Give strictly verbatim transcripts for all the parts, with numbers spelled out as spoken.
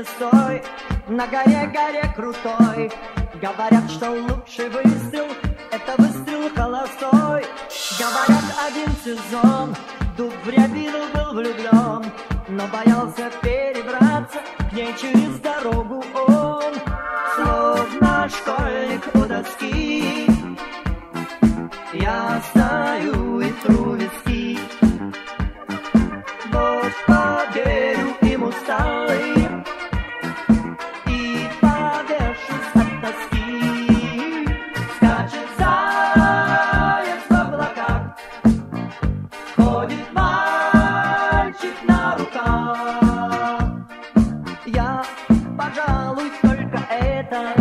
не стой, на горе, горе крутой. Говорят, что лучший выстрел — это выстрел холостой. Говорят, один сезон дуб в рябину был влюблен, но боялся перебраться к ней через дорогу он. Словно школьник у доски я стою и тру виски. Вот поверю им усталый и повешусь от тоски. Скачет заяц в облаках, ходит мальчик на руках. Я, пожалуй, только это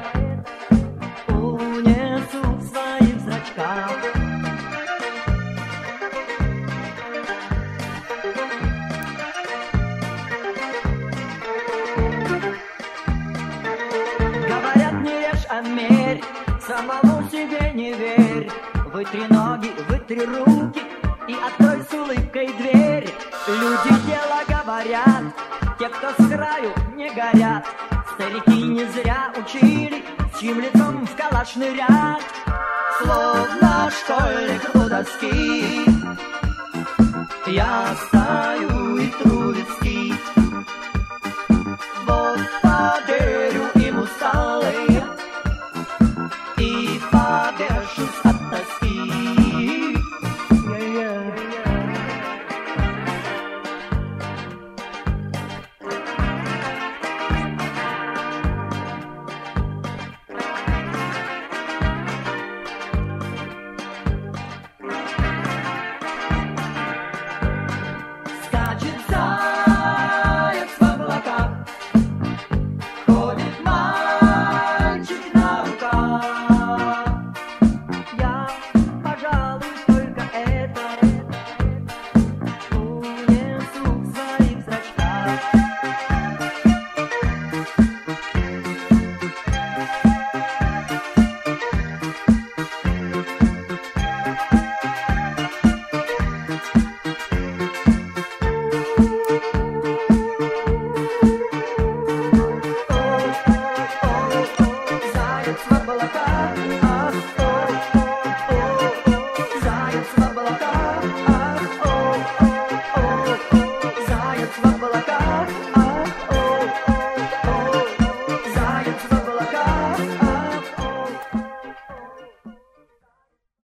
унесу в своих зрачках. Говорят, не режь, а мерь, самому себе не верь. Вытри ноги, вытри руки и открой с улыбкой дверь. Люди дело говорят, те, кто с краю, не горят. Старики не зря учили, с чьим лицом в калаш нырять. Словно школьник у доски я стою и тру виски. Вот поверю им усталый и повешусь от тоски. Скачет заяц в облаках, ходит мальчик на руках. Я, пожалуй, только это унесу в своих зрачках. Заяц в облаках, ах, ой, ой, ой, заяц в облаках, ах, ой, ой, ой, заяц в облаках.